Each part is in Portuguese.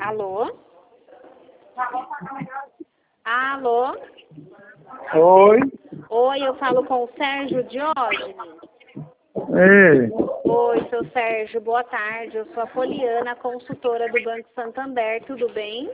Alô? Alô? Oi. Oi, eu falo com o Sérgio Diógenes. Ei. Oi, seu Sérgio, boa tarde. Eu sou a Poliana, consultora do Banco Santander. Tudo bem?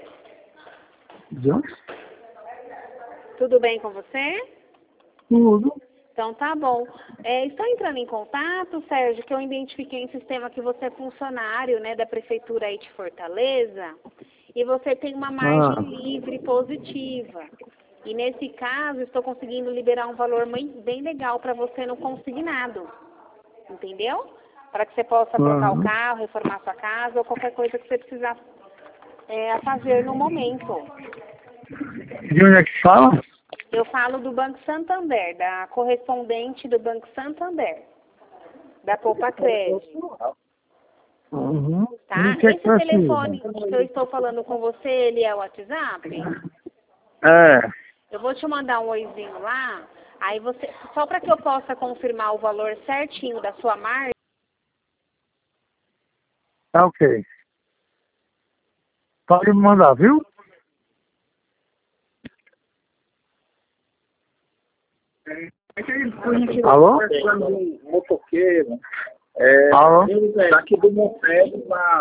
Tudo bem com você? Tudo. Então tá bom. Estou entrando em contato, Sérgio, que eu identifiquei em sistema que você é funcionário, né, da Prefeitura aí de Fortaleza e você tem uma margem livre positiva. E nesse caso, estou conseguindo liberar um valor bem legal para você no consignado. Entendeu? Para que você possa trocar o carro, reformar sua casa ou qualquer coisa que você precisar fazer no momento. De onde é que fala? Eu falo do Banco Santander, da correspondente do Banco Santander, da Poupa Crédito. Tá? Que Esse telefone que eu estou falando com você, ele é o WhatsApp? É. Eu vou te mandar um oizinho lá, aí você, só para que eu possa confirmar o valor certinho da sua margem. Tá ok. Pode me mandar, viu? Alô? Um motoqueiro, Alô? daqui do Monteiro,